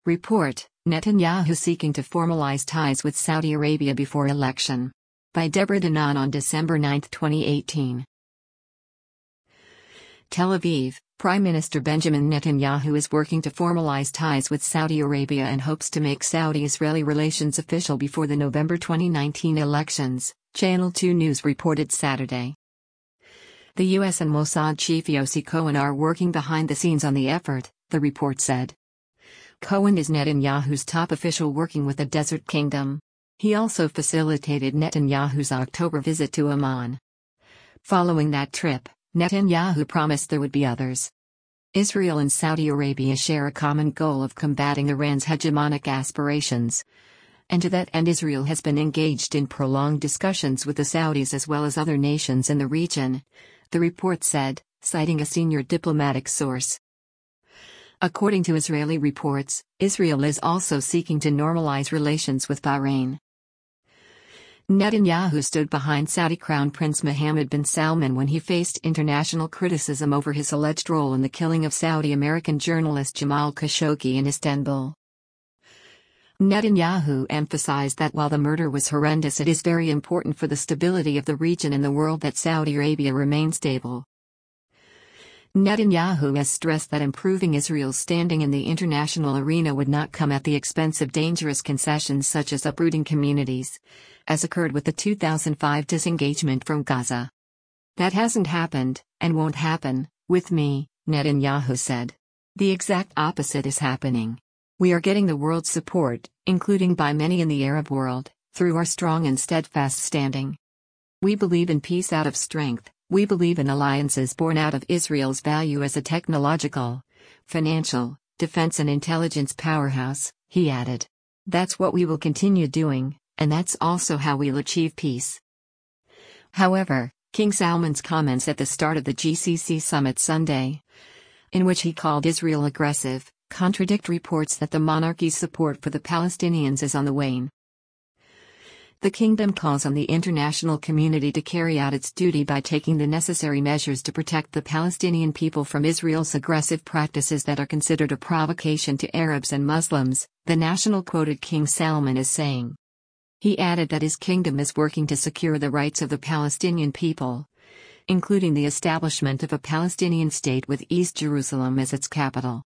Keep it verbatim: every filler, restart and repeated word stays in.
Report: Netanyahu seeking to formalize ties with Saudi Arabia before election. By Deborah Danan on December ninth, twenty eighteen. Tel Aviv, Prime Minister Benjamin Netanyahu is working to formalize ties with Saudi Arabia and hopes to make Saudi-Israeli relations official before the November twenty nineteen elections, Channel two News reported Saturday. The U S and Mossad chief Yossi Cohen are working behind the scenes on the effort, the report said. Cohen is Netanyahu's top official working with the Desert Kingdom. He also facilitated Netanyahu's October visit to Amman. Following that trip, Netanyahu promised there would be others. Israel and Saudi Arabia share a common goal of combating Iran's hegemonic aspirations. And to that end, Israel has been engaged in prolonged discussions with the Saudis as well as other nations in the region, the report said, citing a senior diplomatic source. According to Israeli reports, Israel is also seeking to normalize relations with Bahrain. Netanyahu stood behind Saudi Crown Prince Mohammed bin Salman when he faced international criticism over his alleged role in the killing of Saudi-American journalist Jamal Khashoggi in Istanbul. Netanyahu emphasized that while the murder was horrendous, it is very important for the stability of the region and the world that Saudi Arabia remain stable. Netanyahu has stressed that improving Israel's standing in the international arena would not come at the expense of dangerous concessions such as uprooting communities, as occurred with the two thousand five disengagement from Gaza. That hasn't happened, and won't happen, with me, Netanyahu said. The exact opposite is happening. We are getting the world's support, including by many in the Arab world, through our strong and steadfast standing. We believe in peace out of strength. We believe in alliances born out of Israel's value as a technological, financial, defense and intelligence powerhouse, he added. That's what we will continue doing, and that's also how we'll achieve peace. However, King Salman's comments at the start of the G C C summit Sunday, in which he called Israel aggressive, contradict reports that the monarchy's support for the Palestinians is on the wane. The kingdom calls on the international community to carry out its duty by taking the necessary measures to protect the Palestinian people from Israel's aggressive practices that are considered a provocation to Arabs and Muslims, the National quoted King Salman as saying. He added that his kingdom is working to secure the rights of the Palestinian people, including the establishment of a Palestinian state with East Jerusalem as its capital.